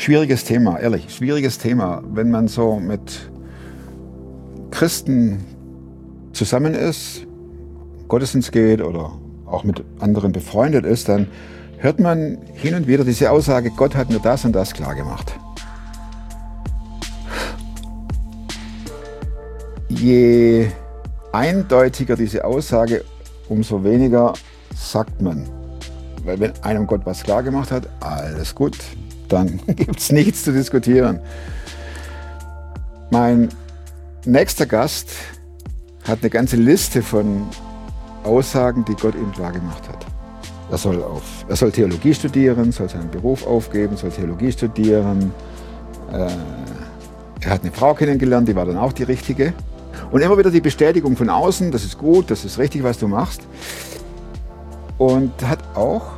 schwieriges Thema, ehrlich, schwieriges Thema. Wenn man so mit Christen zusammen ist, Gottesdienst geht oder auch mit anderen befreundet ist, dann hört man hin und wieder diese Aussage, Gott hat mir das und das klar gemacht. Je eindeutiger diese Aussage, umso weniger sagt man. Weil wenn einem Gott was klar gemacht hat, alles gut, dann gibt es nichts zu diskutieren. Mein nächster Gast hat eine ganze Liste von Aussagen, die Gott ihm klar gemacht hat. Er soll Theologie studieren, soll seinen Beruf aufgeben, soll Theologie studieren. Er hat eine Frau kennengelernt, die war dann auch die richtige. Und immer wieder die Bestätigung von außen, das ist gut, das ist richtig, was du machst. Und hat auch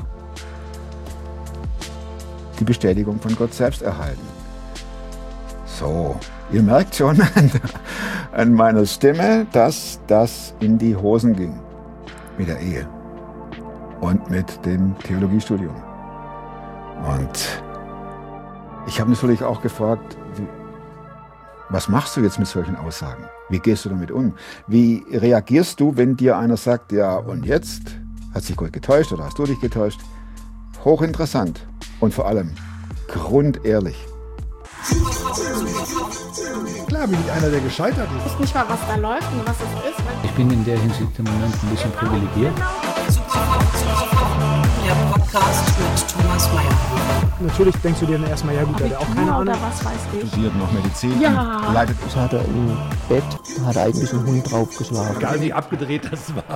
die Bestätigung von Gott selbst erhalten. So, ihr merkt schon an meiner Stimme, dass das in die Hosen ging. Mit der Ehe und mit dem Theologiestudium. Und ich habe natürlich auch gefragt, was machst du jetzt mit solchen Aussagen? Wie gehst du damit um? Wie reagierst du, wenn dir einer sagt, ja und jetzt? Hat sich Gott getäuscht oder hast du dich getäuscht? Hochinteressant und vor allem grundehrlich. Klar bin ich einer, der gescheitert ist. Ich weiß nicht mal, was da läuft und was es ist. Ich bin in der Hinsicht im Moment ein bisschen privilegiert. Der Podcast mit Thomas Mayer. Natürlich denkst du dir dann erstmal, ja gut, der hat auch keine Ahnung. Oder was weiß ich. Studiert noch Medizin. Ja. Leidet. Das hat er im Bett, hat eigentlich einen Hund draufgeschlagen. Egal wie abgedreht das war.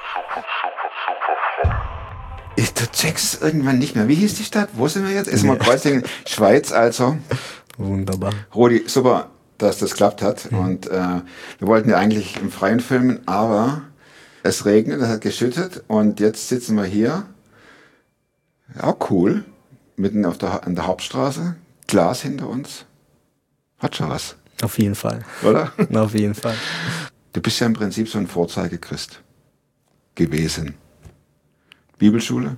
Du checkst irgendwann nicht mehr. Wie hieß die Stadt? Wo sind wir jetzt? Ist mal Kreuzlingen, Schweiz also. Wunderbar. Rudi, super, dass das klappt hat. Und wir wollten ja eigentlich im Freien filmen, aber es regnet, es hat geschüttet und jetzt sitzen wir hier. Ja, cool. Mitten an der Hauptstraße. Glas hinter uns. Hat schon was. Auf jeden Fall. Oder? Auf jeden Fall. Du bist ja im Prinzip so ein Vorzeigechrist gewesen. Bibelschule,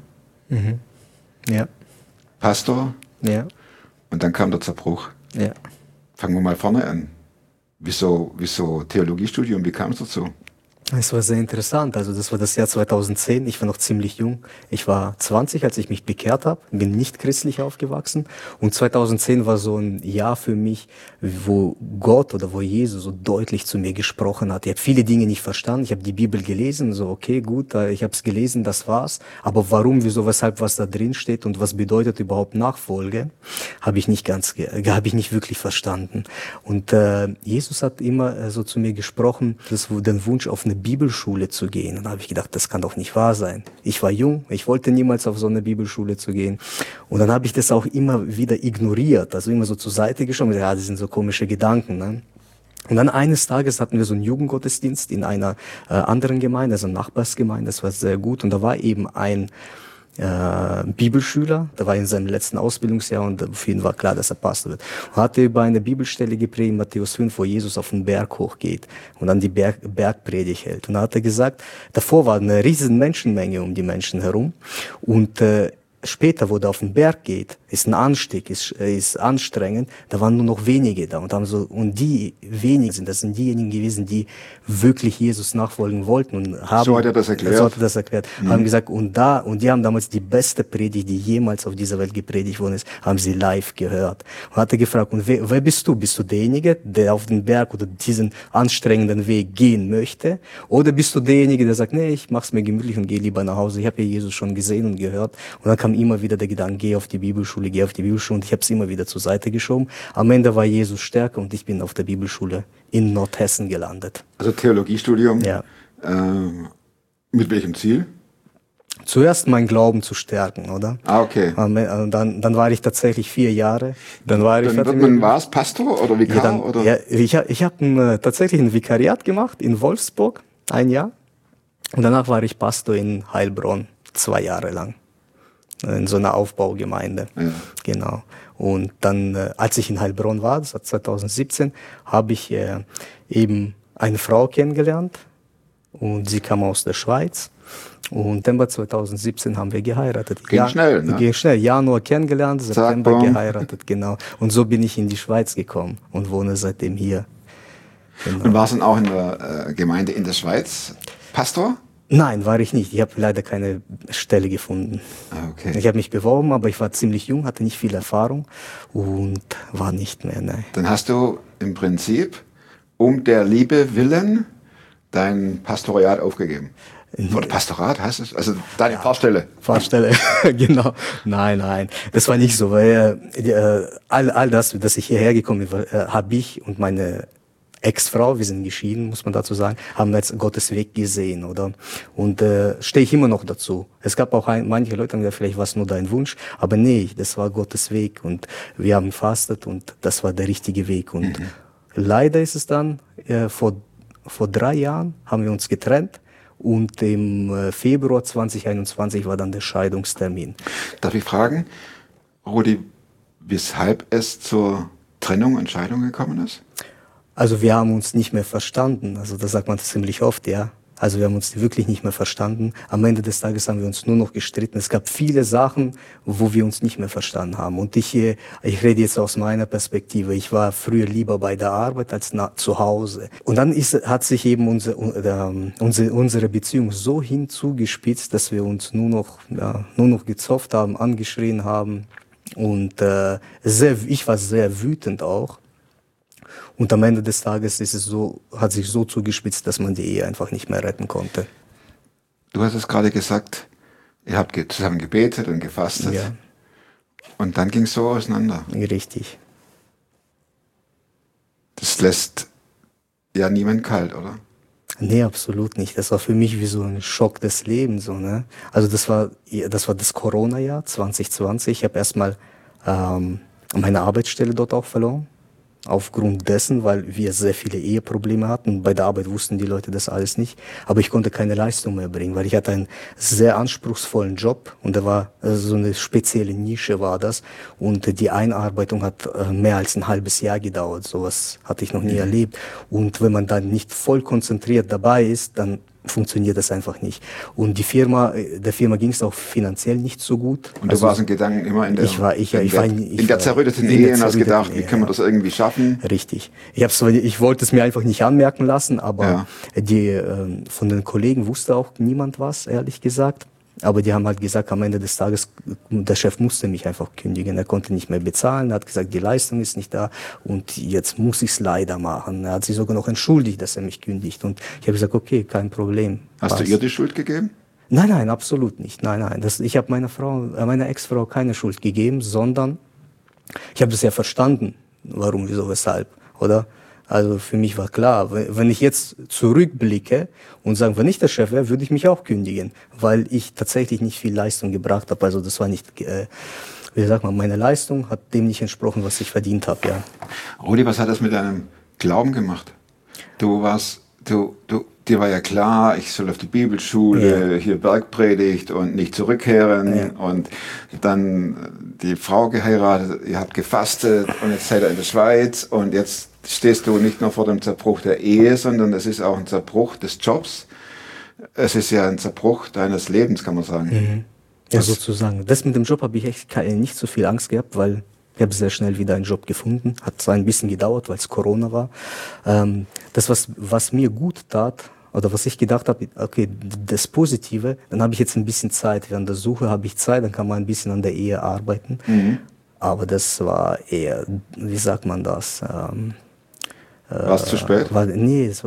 Ja. Pastor Ja. und dann kam der Zerbruch. Ja. Fangen wir mal vorne an. Wieso Theologiestudium? Wie kam es dazu? Es war sehr interessant. Also das war das Jahr 2010. Ich war noch ziemlich jung. Ich war 20, als ich mich bekehrt habe. Bin nicht christlich aufgewachsen. Und 2010 war so ein Jahr für mich, wo Gott oder wo Jesus so deutlich zu mir gesprochen hat. Ich habe viele Dinge nicht verstanden. Ich habe die Bibel gelesen. So, okay, gut, ich habe es gelesen, das war's. Aber warum, wieso, weshalb, was da drin steht und was bedeutet überhaupt Nachfolge, habe ich nicht wirklich verstanden. Und Jesus hat immer so zu mir gesprochen, den Wunsch auf eine Bibelschule zu gehen. Und da habe ich gedacht, das kann doch nicht wahr sein. Ich war jung, ich wollte niemals auf so eine Bibelschule zu gehen. Und dann habe ich das auch immer wieder ignoriert, also immer so zur Seite geschoben. Ja, das sind so komische Gedanken, ne? Und dann eines Tages hatten wir so einen Jugendgottesdienst in einer anderen Gemeinde, also einer Nachbarsgemeinde. Das war sehr gut. Und da war eben ein Bibelschüler, der war in seinem letzten Ausbildungsjahr und für ihn war klar, dass er Pastor wird. Und hatte über eine Bibelstelle gepredigt, Matthäus 5, wo Jesus auf den Berg hochgeht und dann die Bergpredigt hält. Und da hat er gesagt, davor war eine riesen Menschenmenge um die Menschen herum und später, wo der auf den Berg geht, ist ein Anstieg, ist anstrengend, da waren nur noch wenige da und die wenigen das sind diejenigen gewesen, die wirklich Jesus nachfolgen wollten und haben. So hat er das erklärt. So hat er das erklärt. Haben gesagt, und die haben damals die beste Predigt, die jemals auf dieser Welt gepredigt worden ist, haben sie live gehört. Und hat er gefragt, und wer bist du? Bist du derjenige, der auf den Berg oder diesen anstrengenden Weg gehen möchte? Oder bist du derjenige, der sagt, nee, ich mach's mir gemütlich und gehe lieber nach Hause. Ich habe ja Jesus schon gesehen und gehört. Und dann kam immer wieder der Gedanke, geh auf die Bibelschule. Und ich habe es immer wieder zur Seite geschoben. Am Ende war Jesus stärker und ich bin auf der Bibelschule in Nordhessen gelandet. Also Theologiestudium. Ja. Mit welchem Ziel? Zuerst meinen Glauben zu stärken, oder? Ah, okay. Dann war ich tatsächlich 4 Jahre. Dann wird man was? Pastor oder Vikar? Oder? Ja, ich habe tatsächlich ein Vikariat gemacht in Wolfsburg, 1 Jahr. Und danach war ich Pastor in Heilbronn, 2 Jahre lang. In so einer Aufbaugemeinde. Ja. Genau. Und dann, als ich in Heilbronn war, das war 2017, habe ich eben eine Frau kennengelernt. Und sie kam aus der Schweiz. Und September 2017 haben wir geheiratet. Ging schnell, ne? Ging schnell. Januar kennengelernt, September bumm. geheiratet, genau. Und so bin ich in die Schweiz gekommen und wohne seitdem hier. Genau. Und warst du dann auch in der Gemeinde in der Schweiz Pastor? Nein, war ich nicht. Ich habe leider keine Stelle gefunden. Ah, okay. Ich habe mich beworben, aber ich war ziemlich jung, hatte nicht viel Erfahrung und war nicht mehr, nein. Dann hast du im Prinzip um der Liebe willen dein Pastoriat aufgegeben. Oder Pastorat heißt es? Also deine Pfarrstelle. Pfarrstelle, genau. Nein. Das war nicht so, weil all das, dass ich hierher gekommen bin, habe ich und meine Ex-Frau, wir sind geschieden, muss man dazu sagen, haben als Gottes Weg gesehen, oder? Und stehe ich immer noch dazu. Es gab auch manche Leute, die haben gesagt, vielleicht war es nur dein Wunsch, aber nee, das war Gottes Weg und wir haben gefastet und das war der richtige Weg. Und leider ist es dann, vor 3 Jahren haben wir uns getrennt und im Februar 2021 war dann der Scheidungstermin. Darf ich fragen, Rudi, weshalb es zur Trennung und Scheidung gekommen ist? Also wir haben uns nicht mehr verstanden. Also das sagt man ziemlich oft, ja. Also wir haben uns wirklich nicht mehr verstanden. Am Ende des Tages haben wir uns nur noch gestritten. Es gab viele Sachen, wo wir uns nicht mehr verstanden haben. Und ich rede jetzt aus meiner Perspektive. Ich war früher lieber bei der Arbeit als zu Hause. Und dann hat sich eben unsere Beziehung so hinzugespitzt, dass wir uns nur noch gezofft haben, angeschrien haben. Und ich war sehr wütend auch. Und am Ende des Tages hat sich so zugespitzt, dass man die Ehe einfach nicht mehr retten konnte. Du hast es gerade gesagt, ihr habt zusammen gebetet und gefastet. Ja. Und dann ging es so auseinander. Richtig. Das lässt ja niemand kalt, oder? Nee, absolut nicht. Das war für mich wie so ein Schock des Lebens. So, ne? Also das war das Corona-Jahr 2020. Ich habe erstmal meine Arbeitsstelle dort auch verloren. Aufgrund dessen, weil wir sehr viele Eheprobleme hatten. Bei der Arbeit wussten die Leute das alles nicht. Aber ich konnte keine Leistung mehr bringen, weil ich hatte einen sehr anspruchsvollen Job und da war so eine spezielle Nische war das. Und die Einarbeitung hat mehr als ein halbes Jahr gedauert. Sowas hatte ich noch nie erlebt. Und wenn man dann nicht voll konzentriert dabei ist, dann funktioniert das einfach nicht. Und der Firma ging es auch finanziell nicht so gut. Und du warst in Gedanken immer in der zerrütteten Ehe und hast gedacht, wie können wir das irgendwie schaffen? Richtig. Ich wollte es mir einfach nicht anmerken lassen, aber von den Kollegen wusste auch niemand was, ehrlich gesagt. Aber die haben halt gesagt, am Ende des Tages, der Chef musste mich einfach kündigen. Er konnte nicht mehr bezahlen. Er hat gesagt, die Leistung ist nicht da und jetzt muss ich es leider machen. Er hat sich sogar noch entschuldigt, dass er mich kündigt. Und ich habe gesagt, okay, kein Problem. Hast du ihr die Schuld gegeben? Nein, absolut nicht. Nein. Ich habe meiner Ex-Frau keine Schuld gegeben, sondern ich habe das ja verstanden, warum, wieso, weshalb, oder? Also für mich war klar, wenn ich jetzt zurückblicke und sage, wenn ich der Chef wäre, würde ich mich auch kündigen, weil ich tatsächlich nicht viel Leistung gebracht habe. Also das war nicht, wie sagt man, meine Leistung hat dem nicht entsprochen, was ich verdient habe, ja. Rudi, was hat das mit deinem Glauben gemacht? Dir war ja klar, ich soll auf die Bibelschule, hier Bergpredigt und nicht zurückkehren und dann die Frau geheiratet, ihr habt gefastet und jetzt seid ihr in der Schweiz und jetzt stehst du nicht nur vor dem Zerbruch der Ehe, sondern es ist auch ein Zerbruch des Jobs. Es ist ja ein Zerbruch deines Lebens, kann man sagen. Mhm. Ja, sozusagen. Das mit dem Job habe ich echt nicht so viel Angst gehabt, weil ich habe sehr schnell wieder einen Job gefunden. Hat zwar ein bisschen gedauert, weil es Corona war. Das, was mir gut tat, oder was ich gedacht habe, okay, das Positive, dann habe ich jetzt ein bisschen Zeit. Während der Suche habe ich Zeit, dann kann man ein bisschen an der Ehe arbeiten. Mhm. Aber das war eher, wie sagt man das? War es zu spät? Es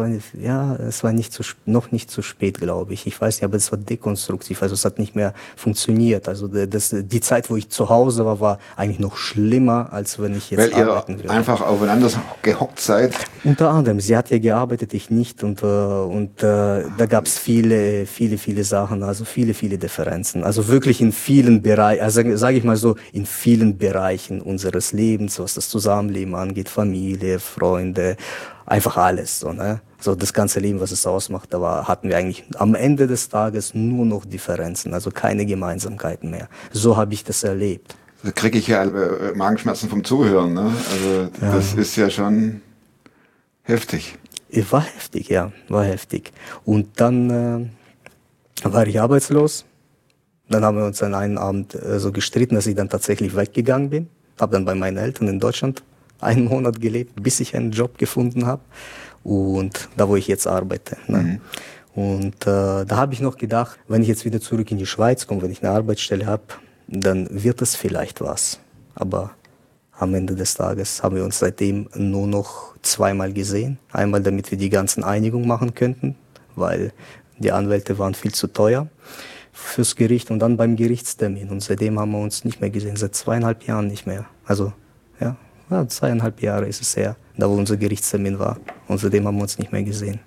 war noch nicht zu spät, glaube ich. Ich weiß nicht, aber es war dekonstruktiv, also es hat nicht mehr funktioniert. Also die Zeit, wo ich zu Hause war eigentlich noch schlimmer, als wenn ich jetzt arbeiten würde. Weil ihr einfach aufeinander gehockt seid? Unter anderem, sie hat ja gearbeitet, ich nicht und da gab es viele Sachen, also viele Differenzen. Also wirklich in vielen Bereichen, also sage ich mal so, in vielen Bereichen unseres Lebens, was das Zusammenleben angeht, Familie, Freunde, einfach alles, so, ne? So das ganze Leben, was es ausmacht, hatten wir eigentlich am Ende des Tages nur noch Differenzen, also keine Gemeinsamkeiten mehr. So habe ich das erlebt. Da kriege ich ja Magenschmerzen vom Zuhören, ne? Also das ist ja schon heftig. War heftig, ja, war heftig. Und dann war ich arbeitslos. Dann haben wir uns an einem Abend so gestritten, dass ich dann tatsächlich weggegangen bin. Habe dann bei meinen Eltern in Deutschland 1 Monat gelebt, bis ich einen Job gefunden habe. Und da, wo ich jetzt arbeite. Ne? Und da habe ich noch gedacht, wenn ich jetzt wieder zurück in die Schweiz komme, wenn ich eine Arbeitsstelle habe, dann wird es vielleicht was. Aber am Ende des Tages haben wir uns seitdem nur noch 2-mal gesehen. Einmal, damit wir die ganzen Einigungen machen könnten, weil die Anwälte waren viel zu teuer fürs Gericht, und dann beim Gerichtstermin. Und seitdem haben wir uns nicht mehr gesehen, seit 2,5 Jahren nicht mehr. Also, ja, 2,5 Jahre ist es her, da wo unser Gerichtstermin war. Und seitdem haben wir uns nicht mehr gesehen.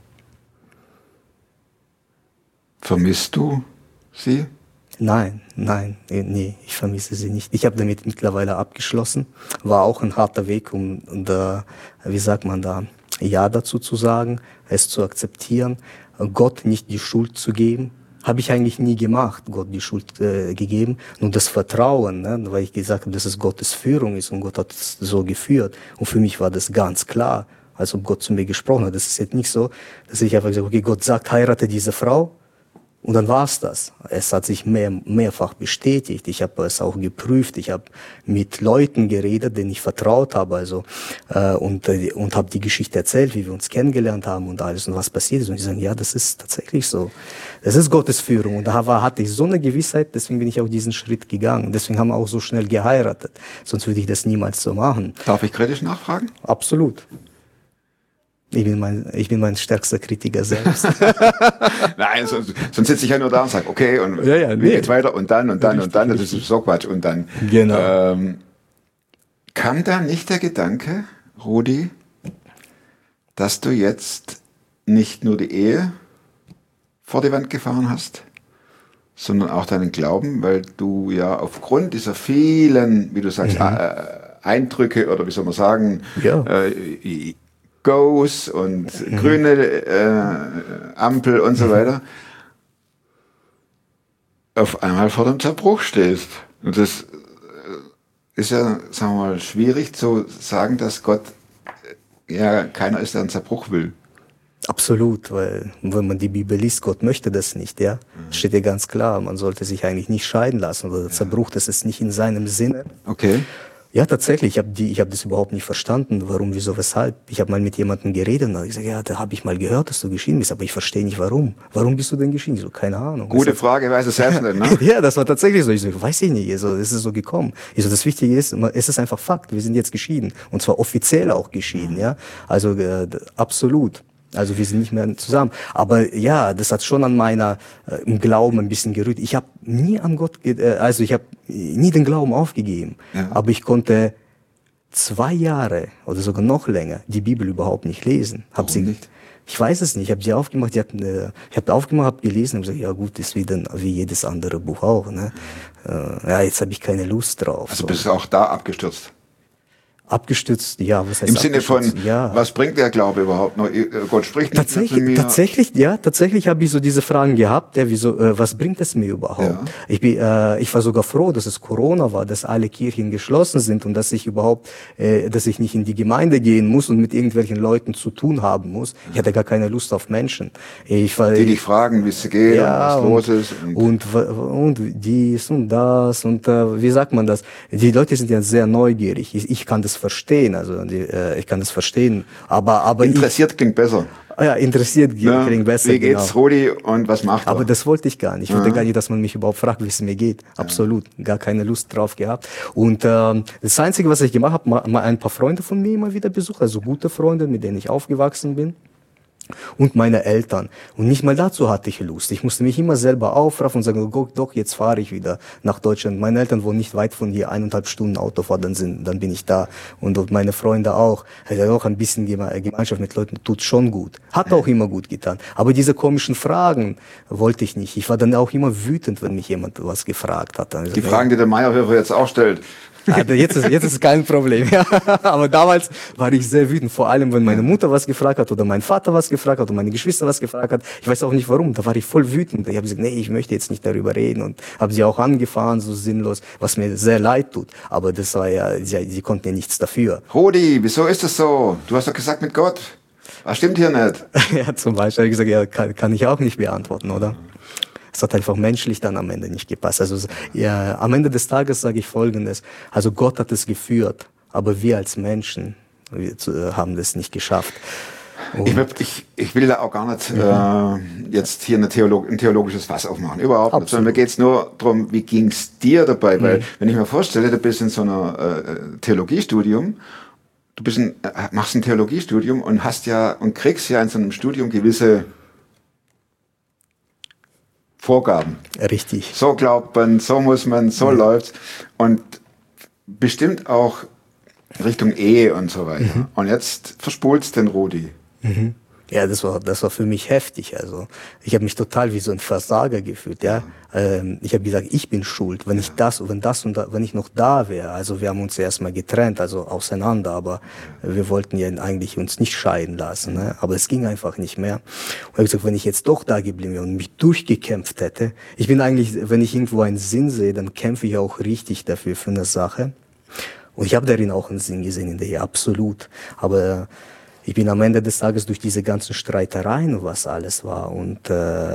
Vermisst du sie? Nein, nee, ich vermisse sie nicht. Ich habe damit mittlerweile abgeschlossen. War auch ein harter Weg, um da, wie sagt man da, Ja dazu zu sagen, es zu akzeptieren, Gott nicht die Schuld zu geben. Habe ich eigentlich nie gemacht, Gott die Schuld gegeben. Nur das Vertrauen, ne, weil ich gesagt habe, dass es Gottes Führung ist und Gott hat es so geführt. Und für mich war das ganz klar, als ob Gott zu mir gesprochen hat. Das ist jetzt nicht so, dass ich einfach gesagt habe, okay, Gott sagt, heirate diese Frau. Und dann war's das. Es hat sich mehrfach bestätigt. Ich habe es auch geprüft. Ich habe mit Leuten geredet, denen ich vertraut habe, also und habe die Geschichte erzählt, wie wir uns kennengelernt haben und alles und was passiert ist. Und die sagen, ja, das ist tatsächlich so. Das ist Gottes Führung. Und da hatte ich so eine Gewissheit. Deswegen bin ich auch diesen Schritt gegangen. Deswegen haben wir auch so schnell geheiratet. Sonst würde ich das niemals so machen. Darf ich kritisch nachfragen? Absolut. Ich bin mein stärkster Kritiker selbst. Nein, sonst sitze ich ja nur da und sage, okay, und wie geht's weiter und dann und dann und dann, das ist so Quatsch und dann. Genau. Kam da nicht der Gedanke, Rudi, dass du jetzt nicht nur die Ehe vor die Wand gefahren hast, sondern auch deinen Glauben, weil du ja aufgrund dieser vielen, wie du sagst, Eindrücke oder wie soll man sagen, Goes und grüne Ampel und so weiter, auf einmal vor dem Zerbruch stehst. Und das ist ja, sagen wir mal, schwierig zu sagen, dass Gott ja keiner ist, der einen Zerbruch will. Absolut, weil wenn man die Bibel liest, Gott möchte das nicht, ja. Steht ja ganz klar, man sollte sich eigentlich nicht scheiden lassen oder der Zerbruch, das ist nicht in seinem Sinne. Okay. Ja, tatsächlich. Ich hab das überhaupt nicht verstanden. Warum, wieso, weshalb. Ich habe mal mit jemandem geredet und ich sage, ja, da habe ich mal gehört, dass du geschieden bist, aber ich verstehe nicht, warum. Warum bist du denn geschieden? Ich so, keine Ahnung. Gute Frage, weiß es selbst nicht, ne? Ja, das war tatsächlich so. Ich so, weiß ich nicht. Also, es ist so gekommen. Ich so, das Wichtige ist, es ist einfach Fakt. Wir sind jetzt geschieden. Und zwar offiziell auch geschieden, ja. Also, absolut. Also wir sind nicht mehr zusammen. Aber ja, das hat schon an meiner im Glauben ein bisschen gerührt. Ich habe nie an Gott, ich habe nie den Glauben aufgegeben. Ja. Aber ich konnte 2 Jahre oder sogar noch länger die Bibel überhaupt nicht lesen. Nicht? Ich weiß es nicht. Ich habe sie aufgemacht. Ich habe aufgemacht, habe gelesen und gesagt, ja gut, ist wieder wie jedes andere Buch auch. Ne? Ja, jetzt habe ich keine Lust drauf. Also bist du auch da abgestürzt? Abgestützt, ja, was heißt im Sinne von, ja. Was bringt der Glaube überhaupt noch? Gott spricht nicht zu mir. Tatsächlich habe ich so diese Fragen gehabt, ja, wieso, was bringt es mir überhaupt? Ja. Ich war sogar froh, dass es Corona war, dass alle Kirchen geschlossen sind und dass ich nicht in die Gemeinde gehen muss und mit irgendwelchen Leuten zu tun haben muss. Ich hatte gar keine Lust auf Menschen. Die dich fragen, wie es geht ja, und was los ist. Und dies und das und wie sagt man das? Die Leute sind ja sehr neugierig. Ich kann das verstehen, also ich kann das verstehen, aber interessiert klingt besser. Ja, interessiert klingt besser. Wie geht's, Rudi, und was macht er? Aber das wollte ich gar nicht. Ich wollte gar nicht, dass man mich überhaupt fragt, wie es mir geht. Absolut, gar keine Lust drauf gehabt. Und das Einzige, was ich gemacht habe, mal ein paar Freunde von mir immer wieder besucht, also gute Freunde, mit denen ich aufgewachsen bin. Und meine Eltern. Und nicht mal dazu hatte ich Lust. Ich musste mich immer selber aufraffen und sagen, doch, jetzt fahre ich wieder nach Deutschland. Meine Eltern wohnen nicht weit von hier, 1,5 Stunden Autofahrt, dann bin ich da. Und meine Freunde auch. Also auch ein bisschen Gemeinschaft mit Leuten tut schon gut. Hat auch immer gut getan. Aber diese komischen Fragen wollte ich nicht. Ich war dann auch immer wütend, wenn mich jemand was gefragt hat. Also, die Fragen, die der Meyerhöfer jetzt auch stellt. Also jetzt ist kein Problem, ja. Aber damals war ich sehr wütend, vor allem wenn meine Mutter was gefragt hat oder mein Vater was gefragt hat oder meine Geschwister was gefragt hat. Ich weiß auch nicht warum, da war ich voll wütend. Ich habe gesagt, nee, ich möchte jetzt nicht darüber reden und habe sie auch angefahren, so sinnlos, was mir sehr leid tut. Aber das war ja, sie konnten ja nichts dafür. Rudi, wieso ist das so? Du hast doch gesagt mit Gott. Was stimmt hier nicht? Ja, zum Beispiel habe ich gesagt, ja, kann ich auch nicht beantworten, oder? Es hat einfach menschlich dann am Ende nicht gepasst. Also ja, am Ende des Tages sage ich Folgendes. Also Gott hat es geführt, aber wir als Menschen haben das nicht geschafft. Ich will da auch gar nicht jetzt hier ein theologisches Fass aufmachen. Überhaupt nicht. Sondern mir geht's nur darum, wie ging's dir dabei? Weil, wenn ich mir vorstelle, du bist in so einer Theologiestudium, machst ein Theologiestudium und kriegst ja in so einem Studium gewisse Vorgaben. Richtig. So glaubt man, so muss man, so läuft's. Und bestimmt auch Richtung Ehe und so weiter. Und jetzt verspulst den Rudi. Ja, das war für mich heftig. Also ich habe mich total wie so ein Versager gefühlt. Ja, ich habe gesagt, ich bin schuld, wenn wenn ich noch da wäre. Also wir haben uns ja erstmal getrennt, also auseinander, aber wir wollten ja eigentlich uns nicht scheiden lassen. Ne? Aber es ging einfach nicht mehr. Und ich habe gesagt, wenn ich jetzt doch da geblieben wäre und mich durchgekämpft hätte, ich bin eigentlich, wenn ich irgendwo einen Sinn sehe, dann kämpfe ich auch richtig dafür für eine Sache. Und ich habe darin auch einen Sinn gesehen in der Ehe, absolut. Aber ich bin am Ende des Tages durch diese ganzen Streitereien, was alles war, und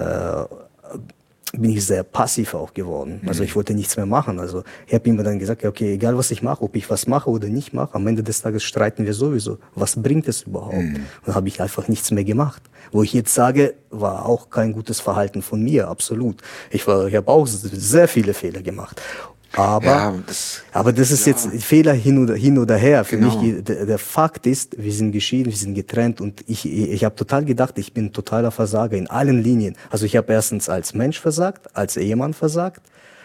bin ich sehr passiv auch geworden. Also ich wollte nichts mehr machen. Also ich habe immer dann gesagt, okay, egal was ich mache, ob ich was mache oder nicht mache, am Ende des Tages streiten wir sowieso. Was bringt es überhaupt? Und dann habe ich einfach nichts mehr gemacht. Wo ich jetzt sage, war auch kein gutes Verhalten von mir, absolut. Ich habe auch sehr viele Fehler gemacht. Aber das ist jetzt Fehler hin oder her. Für mich, der Fakt ist, wir sind geschieden, wir sind getrennt, und ich habe total gedacht, ich bin ein totaler Versager in allen Linien. Also ich habe erstens als Mensch versagt, als Ehemann versagt,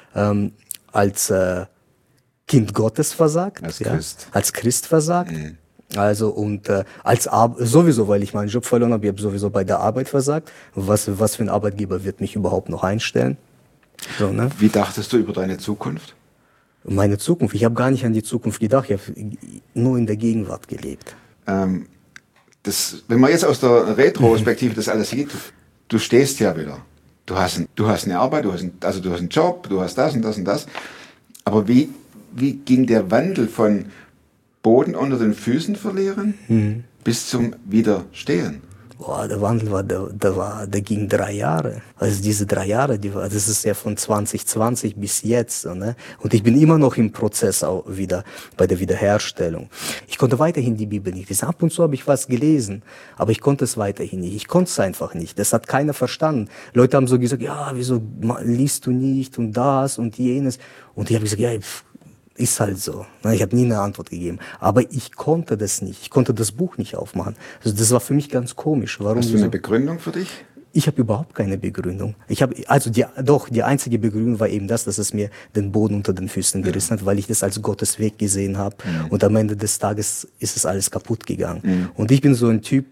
als Kind Gottes versagt, als Christ versagt. Also und sowieso, weil ich meinen Job verloren habe, ich habe sowieso bei der Arbeit versagt. Was für ein Arbeitgeber wird mich überhaupt noch einstellen? So, ne? Wie dachtest du über deine Zukunft? Meine Zukunft? Ich habe gar nicht an die Zukunft gedacht, ich habe nur in der Gegenwart gelebt. Wenn man jetzt aus der Retrospektive das alles sieht, du stehst ja wieder. Du hast eine Arbeit, du hast einen Job, du hast das und das und das. Aber wie ging der Wandel von Boden unter den Füßen verlieren bis zum Widerstehen? Boah, der Wandel der ging 3 Jahre. Also diese 3 Jahre, das ist ja von 2020 bis jetzt, ne? Und ich bin immer noch im Prozess auch wieder bei der Wiederherstellung. Ich konnte weiterhin die Bibel nicht lesen. Ab und zu habe ich was gelesen, aber ich konnte es weiterhin nicht. Ich konnte es einfach nicht. Das hat keiner verstanden. Leute haben so gesagt, ja, wieso liest du nicht und das und jenes? Und ich habe gesagt, ja, ist halt so. Ich habe nie eine Antwort gegeben. Aber ich konnte das nicht. Ich konnte das Buch nicht aufmachen. Also das war für mich ganz komisch. Warum? Hast du eine Begründung für dich? Ich habe überhaupt keine Begründung. Die einzige Begründung war eben dass es mir den Boden unter den Füßen gerissen hat, weil ich das als Gottes Weg gesehen habe. Und am Ende des Tages ist es alles kaputt gegangen. Und ich bin so ein Typ,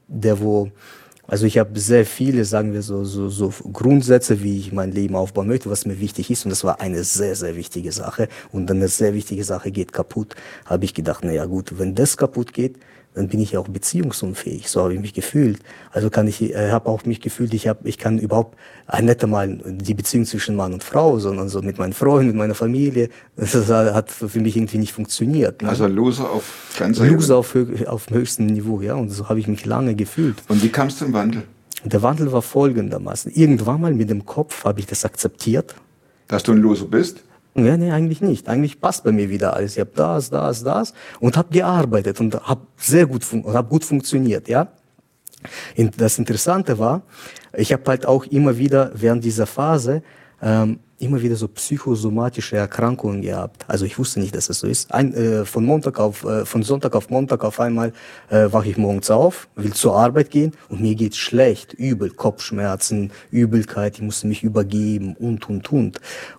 also ich habe sehr viele, sagen wir so Grundsätze, wie ich mein Leben aufbauen möchte, was mir wichtig ist. Und das war eine sehr, sehr wichtige Sache. Und wenn eine sehr wichtige Sache geht kaputt, habe ich gedacht, na ja gut, wenn das kaputt geht, dann bin ich ja auch beziehungsunfähig. So habe ich mich gefühlt. Also habe auch mich gefühlt, ich kann überhaupt nicht einmal die Beziehung zwischen Mann und Frau, sondern so mit meinen Freunden, mit meiner Familie. Das hat für mich irgendwie nicht funktioniert. Ne? Also Loser auf auf höchstem Niveau, ja. Und so habe ich mich lange gefühlt. Und wie kam es zum Wandel? Der Wandel war folgendermaßen. Irgendwann mal mit dem Kopf habe ich das akzeptiert. Dass du ein Loser bist? Ja, nee, eigentlich nicht. Eigentlich passt bei mir wieder alles. Ich habe das und habe gearbeitet und habe gut funktioniert, ja. Und das Interessante war, ich habe halt auch immer wieder während dieser Phase immer wieder so psychosomatische Erkrankungen gehabt. Also ich wusste nicht, dass es so ist. Von Sonntag auf Montag auf einmal wache ich morgens auf, will zur Arbeit gehen und mir geht's schlecht, übel, Kopfschmerzen, Übelkeit, ich musste mich übergeben und. Und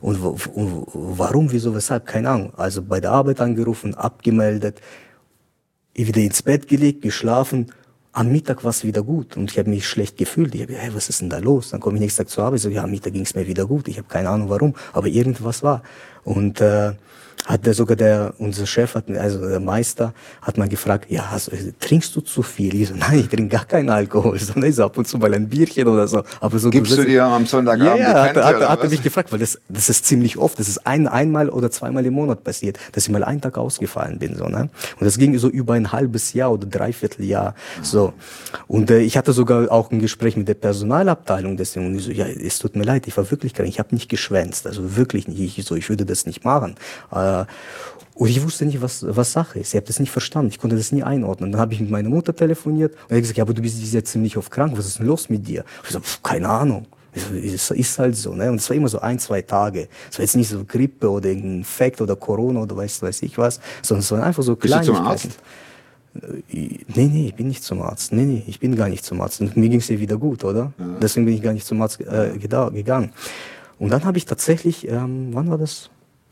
warum, wieso, weshalb, keine Ahnung. Also bei der Arbeit angerufen, abgemeldet, wieder ins Bett gelegt, geschlafen. Am Mittag war es wieder gut und ich habe mich schlecht gefühlt. Ich habe gesagt, hey, was ist denn da los? Dann komme ich nächsten Tag zur Arbeit, so, ja, am Mittag ging es mir wieder gut. Ich habe keine Ahnung warum, aber irgendwas war. Und hat der unser Chef, also der Meister, hat mal gefragt, ja, trinkst du zu viel? Ich so, nein, ich trinke gar keinen Alkohol, sondern ich so ab und zu mal ein Bierchen oder so. Aber so Gibst du dir am Sonntagabend ja, die Kante, hat er mich gefragt, weil das ist ziemlich oft, das ist einmal oder zweimal im Monat passiert, dass ich mal einen Tag ausgefallen bin, so, ne? Und das ging so über ein halbes Jahr oder Dreivierteljahr, so. Und ich hatte sogar auch ein Gespräch mit der Personalabteilung, deswegen, und ich so, ja, es tut mir leid, ich war wirklich krank, ich habe nicht geschwänzt, also wirklich nicht, ich würde das nicht machen. Und ich wusste nicht, was Sache ist. Ich habe das nicht verstanden. Ich konnte das nie einordnen. Dann habe ich mit meiner Mutter telefoniert und er hat gesagt, ja, aber du bist jetzt ziemlich oft krank. Was ist denn los mit dir? Ich so, keine Ahnung. Ist halt so, ne? Und es war immer so 1-2 Tage. Es war jetzt nicht so Grippe oder irgendein Infekt oder Corona oder weiß ich was, sondern es waren einfach so Kleinigkeiten. Bist du zum Arzt? Nee, ich bin nicht zum Arzt. Nee, ich bin gar nicht zum Arzt. Und mir ging es ja wieder gut, oder? Ja. Deswegen bin ich gar nicht zum Arzt gegangen. Und dann habe ich tatsächlich, wann war das?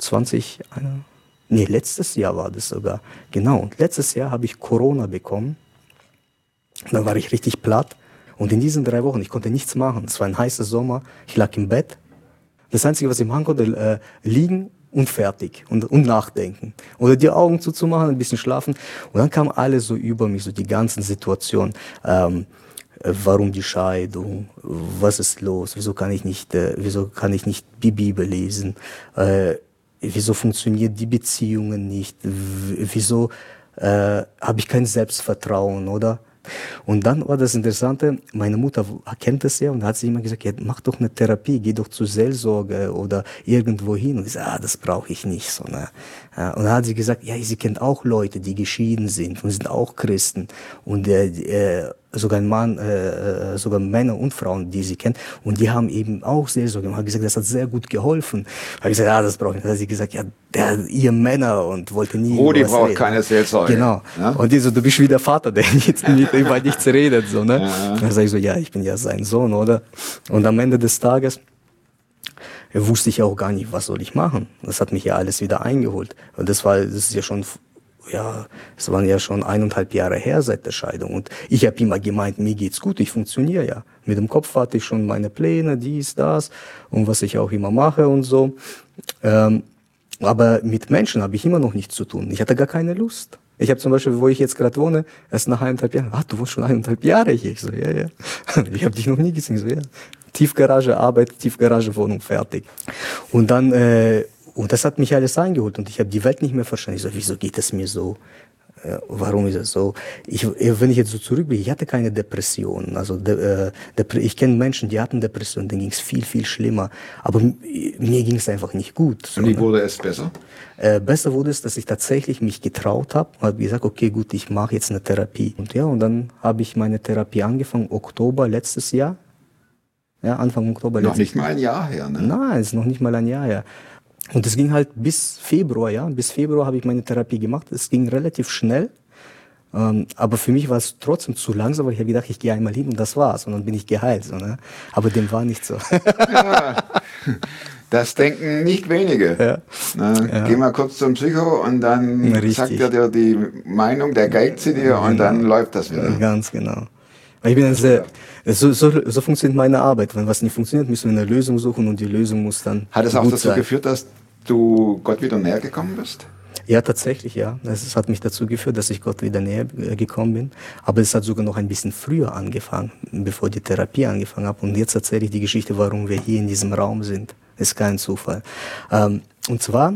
Letztes Jahr war das sogar. Genau. Und letztes Jahr habe ich Corona bekommen. Dann war ich richtig platt. Und in diesen 3 Wochen, ich konnte nichts machen. Es war ein heißer Sommer. Ich lag im Bett. Das Einzige, was ich machen konnte, liegen und fertig und nachdenken. Oder die Augen zuzumachen, ein bisschen schlafen. Und dann kam alles so über mich, so die ganzen Situationen. Warum die Scheidung? Was ist los? Wieso kann ich nicht die Bibel lesen? Wieso funktioniert die Beziehungen nicht? Wieso habe ich kein Selbstvertrauen, oder? Und dann war das Interessante, meine Mutter kennt das ja und hat sie immer gesagt, ja, mach doch eine Therapie, geh doch zur Seelsorge oder irgendwo hin. Und ich sage, das brauche ich nicht. So, ne? Und dann hat sie gesagt, ja, sie kennt auch Leute, die geschieden sind und sind auch Christen. Und sogar ein Mann, sogar Männer und Frauen, die sie kennt. Und die haben eben auch Seelsorge. Und hat gesagt, das hat sehr gut geholfen. Habe ich gesagt, ja, das brauche ich nicht. Dann hat sie gesagt, ja, ihr Männer und wollte nie. Rudi braucht keine Seelsorge. Genau. Ja? Und die so, du bist wie der Vater, der jetzt über nichts redet, so, ne? Ja. Dann sage ich so, ja, ich bin ja sein Sohn, oder? Und am Ende des Tages wusste ich auch gar nicht, was soll ich machen. Das hat mich ja alles wieder eingeholt. Und das ist ja schon, ja, es waren ja schon 1,5 Jahre her seit der Scheidung. Und ich habe immer gemeint, mir geht's gut, ich funktioniere ja. Mit dem Kopf hatte ich schon meine Pläne, dies, das und was ich auch immer mache und so. Aber mit Menschen habe ich immer noch nichts zu tun. Ich hatte gar keine Lust. Ich habe zum Beispiel, wo ich jetzt gerade wohne, erst nach 1,5 Jahren, du wohnst schon 1,5 Jahre hier. Ich so, ja. Ich habe dich noch nie gesehen. Ich so, ja. Tiefgarage, Arbeit, Tiefgarage, Wohnung, fertig. Und dann, und das hat mich alles eingeholt und ich habe die Welt nicht mehr verstanden. Ich so, wieso geht es mir so? Warum ist es so? Wenn ich jetzt so zurückblicke, ich hatte keine Depression. Also ich kenne Menschen, die hatten Depressionen, denen ging es viel, viel schlimmer. Aber mir ging es einfach nicht gut. Und wie wurde es besser? Besser wurde es, dass ich tatsächlich mich getraut habe und habe gesagt, okay, gut, ich mache jetzt eine Therapie. Und ja, und dann habe ich meine Therapie angefangen, Oktober letztes Jahr. Ja, Anfang Oktober letztes Jahr. Noch nicht mal ein Jahr her, ne? Nein, es ist noch nicht mal ein Jahr her. Und es ging halt bis Februar, ja. Bis Februar habe ich meine Therapie gemacht. Es ging relativ schnell. Aber für mich war es trotzdem zu langsam, weil ich habe gedacht, ich gehe einmal hin und das war's. Und dann bin ich geheilt. So, ne? Aber dem war nicht so. Ja, das denken nicht wenige. Ja. Na, geh mal kurz zum Psycho und dann sagt er dir die Meinung, der geigt sie dir und dann läuft das wieder. Ganz genau. Ich bin so funktioniert meine Arbeit. Wenn was nicht funktioniert, müssen wir eine Lösung suchen und die Lösung muss dann. Hat es auch dazu geführt, dass du Gott wieder näher gekommen bist? Ja, tatsächlich, ja. Es hat mich dazu geführt, dass ich Gott wieder näher gekommen bin. Aber es hat sogar noch ein bisschen früher angefangen, bevor die Therapie angefangen hat. Und jetzt erzähle ich die Geschichte, warum wir hier in diesem Raum sind. Ist kein Zufall. Und zwar,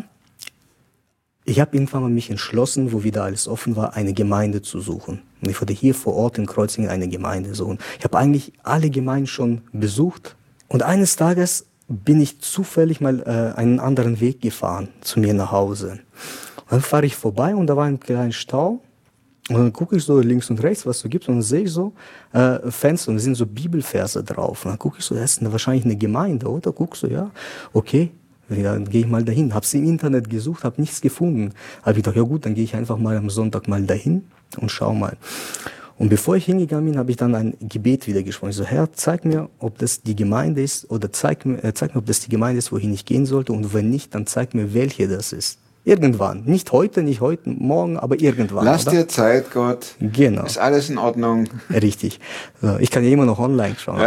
ich habe irgendwann mal mich entschlossen, wo wieder alles offen war, eine Gemeinde zu suchen. Und ich wollte hier vor Ort in Kreuzingen eine Gemeinde suchen. Ich habe eigentlich alle Gemeinden schon besucht. Und eines Tages bin ich zufällig mal einen anderen Weg gefahren, zu mir nach Hause. Und dann fahre ich vorbei und da war ein kleiner Stau. Und dann gucke ich so links und rechts, was es so gibt. Und dann sehe ich so Fenster und da sind so Bibelverse drauf. Und dann gucke ich so, das ist wahrscheinlich eine Gemeinde, oder? Guck so, ja, okay. Dann gehe ich mal dahin. Habe sie im Internet gesucht, habe nichts gefunden. Habe ich gedacht, ja gut, dann gehe ich einfach mal am Sonntag mal dahin und schau mal. Und bevor ich hingegangen bin, habe ich dann ein Gebet wieder gesprochen. Ich so, Herr, zeig mir, ob das die Gemeinde ist oder zeig mir, ob das die Gemeinde ist, wohin ich gehen sollte. Und wenn nicht, dann zeig mir, welche das ist. Irgendwann. Nicht heute, morgen, aber irgendwann. Lass oder? dir Zeit, Gott. Genau. Ist alles in Ordnung. Richtig. So, ich kann ja immer noch online schauen.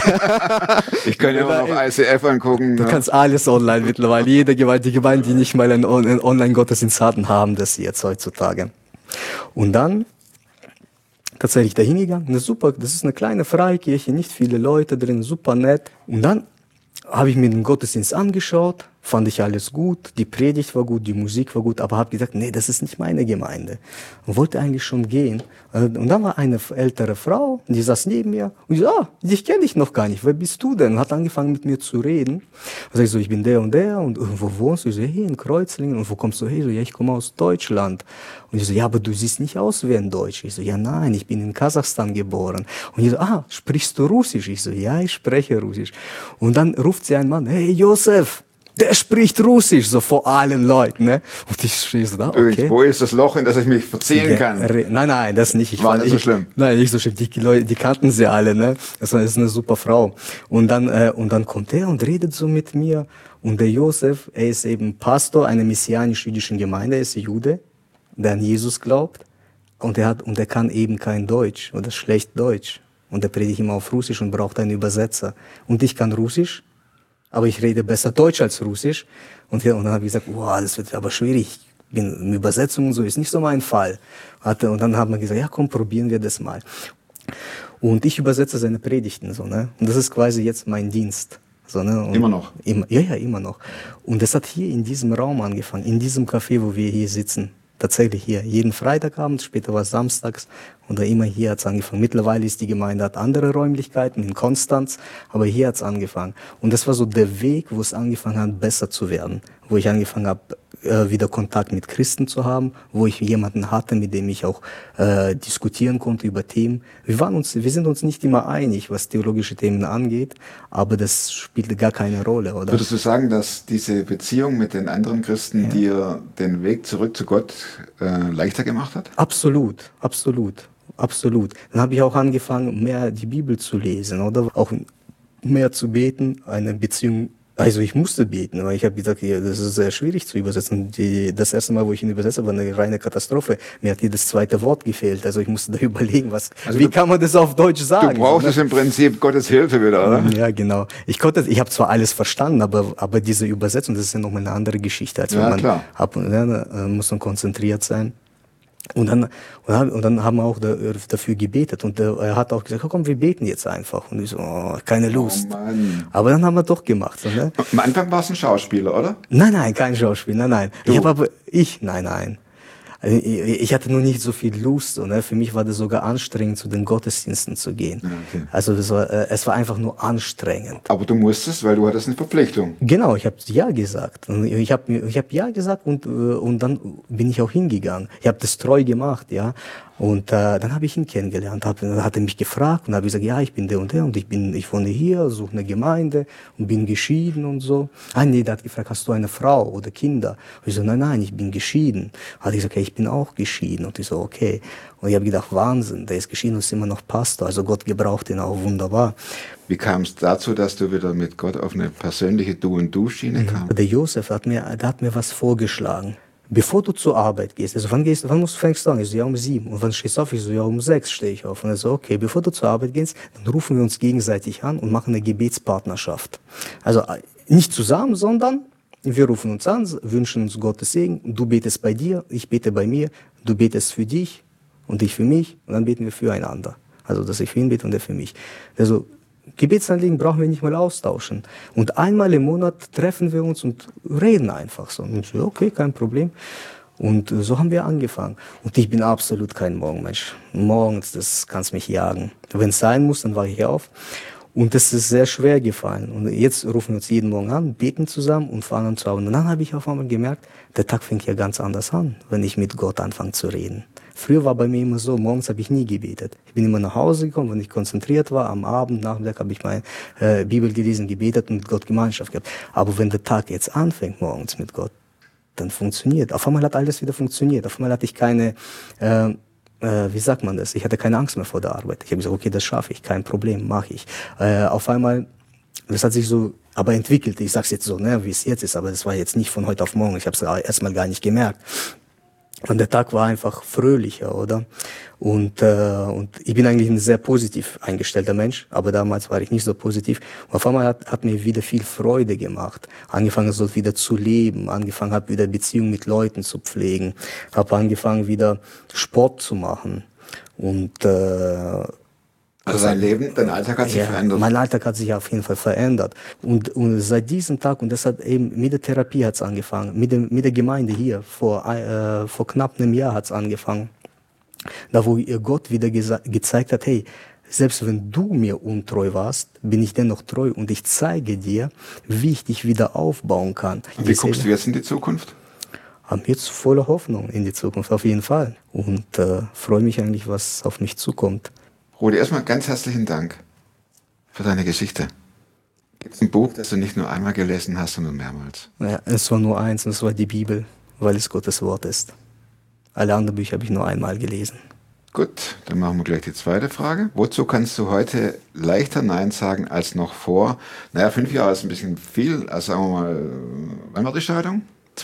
Ich kann ja immer noch ICF angucken. Du Ne? kannst alles online mittlerweile. Jede Gemeinde, die nicht mal einen Online-Gottesdienst hatten, haben das jetzt heutzutage. Und dann tatsächlich dahin gegangen. Das ist eine kleine Freikirche, nicht viele Leute drin, super nett. Und dann habe ich mir den Gottesdienst angeschaut, fand ich alles gut, die Predigt war gut, die Musik war gut, aber habe gesagt, nee, das ist nicht meine Gemeinde. Und wollte eigentlich schon gehen. Und dann war eine ältere Frau, die saß neben mir und ich so, dich kenne ich noch gar nicht, wer bist du denn? Und hat angefangen mit mir zu reden. Und sag ich so, ich bin der und wo wohnst du? Ich so, hier in Kreuzlingen. Und wo kommst du her? Ich so, ja, ich komme aus Deutschland. Und ich so, ja, aber du siehst nicht aus wie ein Deutsch. Ich so, ja, nein, ich bin in Kasachstan geboren. Und ich so, sprichst du Russisch? Ich so, ja, ich spreche Russisch. Und dann ruft sie einen Mann, hey, Josef, der spricht Russisch, so vor allen Leuten, ne? Und ich stehe so da, okay. Wo ist das Loch, in das ich mich verziehen kann? Nein, das nicht. War nicht so schlimm? Nein, nicht so schlimm. Die Leute, die kannten sie alle, ne? Das ist eine super Frau. Und dann kommt er und redet so mit mir. Und der Josef, er ist eben Pastor einer messianisch-jüdischen Gemeinde, er ist Jude, der an Jesus glaubt. Und er kann eben kein Deutsch oder schlecht Deutsch. Und er predigt immer auf Russisch und braucht einen Übersetzer. Und ich kann Russisch, aber ich rede besser Deutsch als Russisch. Und dann habe ich gesagt, wow, das wird aber schwierig. Übersetzung und so ist nicht so mein Fall. Und dann haben wir gesagt, ja komm, probieren wir das mal. Und ich übersetze seine Predigten so, ne? Und das ist quasi jetzt mein Dienst. So, ne? Und immer noch? Immer noch. Und das hat hier in diesem Raum angefangen, in diesem Café, wo wir hier sitzen. Tatsächlich hier, jeden Freitagabend, später war es samstags und immer hier hat's angefangen. Mittlerweile ist die Gemeinde, hat andere Räumlichkeiten in Konstanz, aber hier hat's angefangen. Und das war so der Weg, wo es angefangen hat, besser zu werden. Wo ich angefangen habe, wieder Kontakt mit Christen zu haben, wo ich jemanden hatte, mit dem ich auch diskutieren konnte über Themen. Wir sind uns nicht immer einig, was theologische Themen angeht, aber das spielte gar keine Rolle, oder? Würdest du sagen, dass diese Beziehung mit den anderen Christen dir den Weg zurück zu Gott leichter gemacht hat? Absolut. Dann habe ich auch angefangen, mehr die Bibel zu lesen, oder auch mehr zu beten, eine Beziehung. Also ich musste beten, weil ich habe gesagt, ja, das ist sehr schwierig zu übersetzen. Das erste Mal, wo ich ihn übersetze, war eine reine Katastrophe. Mir hat jedes zweite Wort gefehlt. Also ich musste da überlegen, wie kann man das auf Deutsch sagen? Du brauchst im Prinzip Gottes Hilfe wieder, oder? Ja, genau. Ich habe zwar alles verstanden, aber diese Übersetzung, das ist ja nochmal eine andere Geschichte. Als wenn man muss man konzentriert sein. Und dann haben wir auch dafür gebetet und er hat auch gesagt, komm, wir beten jetzt einfach. Und ich so, keine Lust. Oh Mann. Aber dann haben wir doch gemacht. So, ne? Am Anfang warst du ein Schauspieler, oder? Nein, kein Schauspieler, nein. Du? Nein. Also ich hatte nur nicht so viel Lust. So, ne? Für mich war das sogar anstrengend, zu den Gottesdiensten zu gehen. Okay. Also es war einfach nur anstrengend. Aber du musstest, weil du hattest eine Verpflichtung. Genau, ich habe ja gesagt. Und ich hab ja gesagt und dann bin ich auch hingegangen. Ich habe das treu gemacht, ja. Und dann habe ich ihn kennengelernt. Dann hat er mich gefragt und habe gesagt, ja, ich bin der und der und ich wohne hier, suche eine Gemeinde und bin geschieden und so. Nee, der hat gefragt, hast du eine Frau oder Kinder? Und ich so, nein, ich bin geschieden. Hat ich gesagt, okay, ich bin auch geschieden. Und ich so, okay. Und ich habe gedacht, Wahnsinn, der ist geschieden und ist immer noch Pastor. Also Gott gebraucht ihn auch wunderbar. Wie kam es dazu, dass du wieder mit Gott auf eine persönliche Du-und-Du-Schiene kamst? Der Josef hat mir was vorgeschlagen. Bevor du zur Arbeit gehst, also wann fängst du an? Ich so, ja, um 7. Und wann stehst du auf? Ich so, ja, um 6 stehe ich auf. Und er so, okay, bevor du zur Arbeit gehst, dann rufen wir uns gegenseitig an und machen eine Gebetspartnerschaft. Also nicht zusammen, sondern wir rufen uns an, wünschen uns Gottes Segen. Du betest bei dir, ich bete bei mir, du betest für dich und ich für mich und dann beten wir füreinander. Also, dass ich für ihn bete und er für mich. Also, Gebetsanliegen brauchen wir nicht mal austauschen. Und einmal im Monat treffen wir uns und reden einfach so. Und so, okay, kein Problem. Und so haben wir angefangen. Und ich bin absolut kein Morgenmensch. Morgens, das kann's mich jagen. Wenn es sein muss, dann wache ich auf. Und das ist sehr schwer gefallen. Und jetzt rufen wir uns jeden Morgen an, beten zusammen und fangen an zu arbeiten. Und dann habe ich auf einmal gemerkt, der Tag fängt ja ganz anders an, wenn ich mit Gott anfange zu reden. Früher war bei mir immer so, morgens habe ich nie gebetet. Ich bin immer nach Hause gekommen, wenn ich konzentriert war. Am Abend, Nachmittag habe ich meine Bibel gelesen, gebetet und mit Gott Gemeinschaft gehabt. Aber wenn der Tag jetzt anfängt morgens mit Gott, dann funktioniert. Auf einmal hat alles wieder funktioniert. Auf einmal hatte ich keine, wie sagt man das? Ich hatte keine Angst mehr vor der Arbeit. Ich habe gesagt, okay, das schaffe ich, kein Problem, mache ich. Auf einmal, das hat sich so aber entwickelt. Ich sag's jetzt so, ne, wie es jetzt ist, aber das war jetzt nicht von heute auf morgen. Ich habe es erstmal gar nicht gemerkt. Und der Tag war einfach fröhlicher, oder? Und ich bin eigentlich ein sehr positiv eingestellter Mensch, aber damals war ich nicht so positiv. Und auf einmal hat mir wieder viel Freude gemacht. Angefangen so wieder zu leben, angefangen habe wieder Beziehungen mit Leuten zu pflegen, habe angefangen wieder Sport zu machen. Und also dein Leben, dein Alltag hat sich verändert. Mein Alltag hat sich auf jeden Fall verändert. Und seit diesem Tag, und das hat eben mit der Therapie hat's angefangen, mit der Gemeinde hier, vor knapp einem Jahr hat's angefangen. Da wo ihr Gott wieder gezeigt hat, hey, selbst wenn du mir untreu warst, bin ich dennoch treu und ich zeige dir, wie ich dich wieder aufbauen kann. Und wie guckst du jetzt in die Zukunft? Haben jetzt voller Hoffnung in die Zukunft, auf jeden Fall. Und freue mich eigentlich, was auf mich zukommt. Rudi, erstmal ganz herzlichen Dank für deine Geschichte. Gibt es ein Buch, das du nicht nur einmal gelesen hast, sondern mehrmals? Ja, es war nur eins, und es war die Bibel, weil es Gottes Wort ist. Alle anderen Bücher habe ich nur einmal gelesen. Gut, dann machen wir gleich die zweite Frage. Wozu kannst du heute leichter Nein sagen als noch vor? 5 Jahre ist ein bisschen viel. Also sagen wir mal, wann war die Scheidung?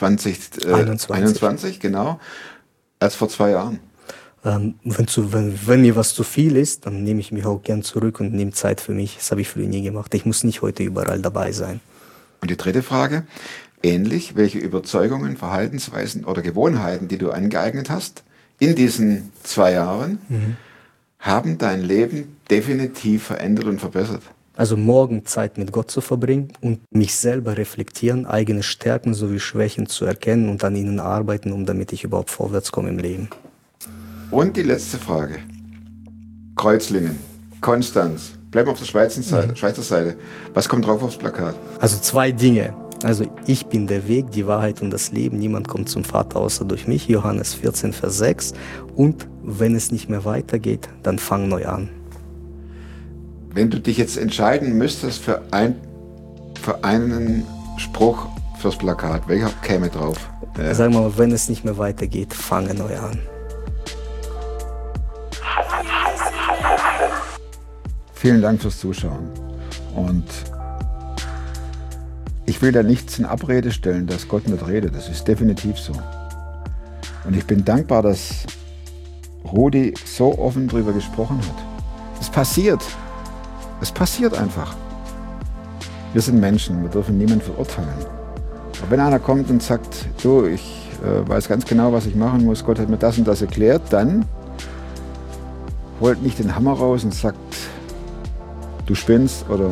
2021, genau. Als vor 2 Jahren. Wenn mir was zu viel ist, dann nehme ich mich auch gern zurück und nehme Zeit für mich. Das habe ich früher nie gemacht. Ich muss nicht heute überall dabei sein. Und die dritte Frage, ähnlich, welche Überzeugungen, Verhaltensweisen oder Gewohnheiten, die du angeeignet hast in diesen 2 Jahren, haben dein Leben definitiv verändert und verbessert? Also morgen Zeit mit Gott zu verbringen und mich selber reflektieren, eigene Stärken sowie Schwächen zu erkennen und an ihnen arbeiten, damit ich überhaupt vorwärts komme im Leben. Und die letzte Frage. Kreuzlingen, Konstanz, bleiben wir auf der Schweizer Seite. Was kommt drauf aufs Plakat? Also 2 Dinge. Also ich bin der Weg, die Wahrheit und das Leben. Niemand kommt zum Vater außer durch mich. Johannes 14, Vers 6. Und wenn es nicht mehr weitergeht, dann fang neu an. Wenn du dich jetzt entscheiden müsstest für einen Spruch fürs Plakat, welcher käme drauf? Sagen wir mal, wenn es nicht mehr weitergeht, fange neu an. Vielen Dank fürs Zuschauen. Und ich will da nichts in Abrede stellen, dass Gott nicht redet. Das ist definitiv so. Und ich bin dankbar, dass Rudi so offen darüber gesprochen hat. Es passiert. Es passiert einfach. Wir sind Menschen, wir dürfen niemanden verurteilen. Aber wenn einer kommt und sagt, du, ich weiß ganz genau, was ich machen muss, Gott hat mir das und das erklärt, dann holt nicht den Hammer raus und sagt, du spinnst oder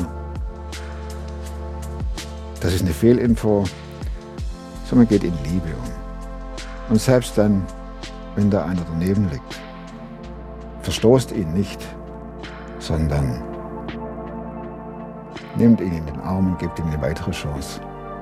das ist eine Fehlinfo, sondern geht in Liebe um. Und selbst dann, wenn da einer daneben liegt, verstoßt ihn nicht, sondern nehmt ihn in den Arm und gebt ihm eine weitere Chance.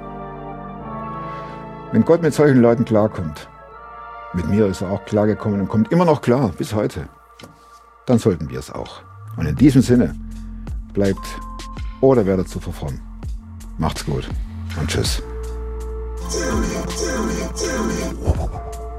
Wenn Gott mit solchen Leuten klarkommt, mit mir ist er auch klargekommen und kommt immer noch klar, bis heute, dann sollten wir es auch. Und in diesem Sinne, bleibt oder werdet super fromm. Macht's gut und tschüss.